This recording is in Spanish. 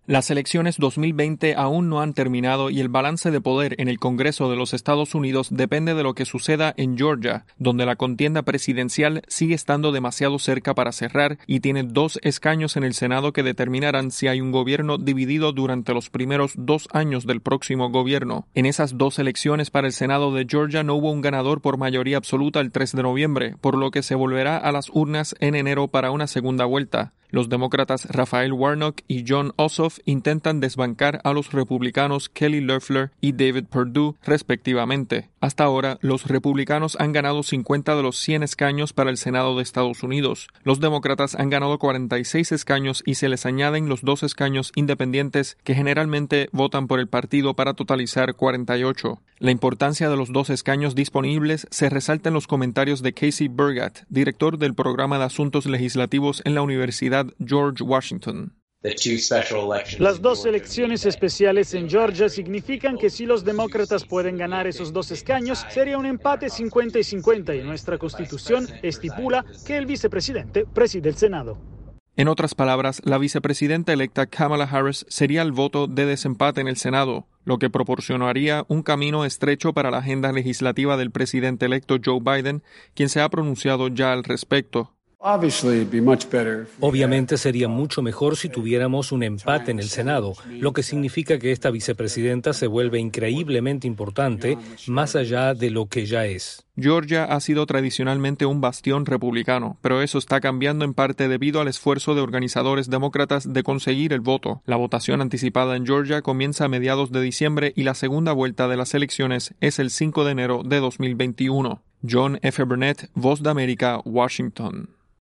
Las elecciones 2020 aún no han terminado y el balance de poder en el Congreso de los Estados Unidos depende de lo que suceda en Georgia, donde la contienda presidencial sigue estando demasiado cerca para cerrar y tiene 2 escaños en el Senado que determinarán si hay un gobierno dividido durante los primeros 2 años del próximo gobierno. En esas 2 elecciones para el Senado de Georgia no hubo un ganador por mayoría absoluta el 3 de noviembre, por lo que se volverá a las urnas en enero para una segunda vuelta. Los demócratas Raphael Warnock y Jon Ossoff intentan desbancar a los republicanos Kelly Loeffler y David Perdue, respectivamente. Hasta ahora, los republicanos han ganado 50 de los 100 escaños para el Senado de Estados Unidos. Los demócratas han ganado 46 escaños y se les añaden los 2 escaños independientes que generalmente votan por el partido para totalizar 48. La importancia de los 2 escaños disponibles se resalta en los comentarios de Casey Burgat, director del programa de asuntos legislativos en la Universidad George Washington. Las 2 elecciones especiales en Georgia significan que si los demócratas pueden ganar esos 2 escaños, sería un empate 50 y 50 y nuestra Constitución estipula que el vicepresidente preside el Senado. En otras palabras, la vicepresidenta electa Kamala Harris sería el voto de desempate en el Senado, lo que proporcionaría un camino estrecho para la agenda legislativa del presidente electo Joe Biden, quien se ha pronunciado ya al respecto. Obviamente sería mucho mejor si tuviéramos un empate en el Senado, lo que significa que esta vicepresidenta se vuelve increíblemente importante, más allá de lo que ya es. Georgia ha sido tradicionalmente un bastión republicano, pero eso está cambiando en parte debido al esfuerzo de organizadores demócratas de conseguir el voto. La votación anticipada en Georgia comienza a mediados de diciembre y la segunda vuelta de las elecciones es el 5 de enero de 2021. John F. Burnett, Voz de América, Washington.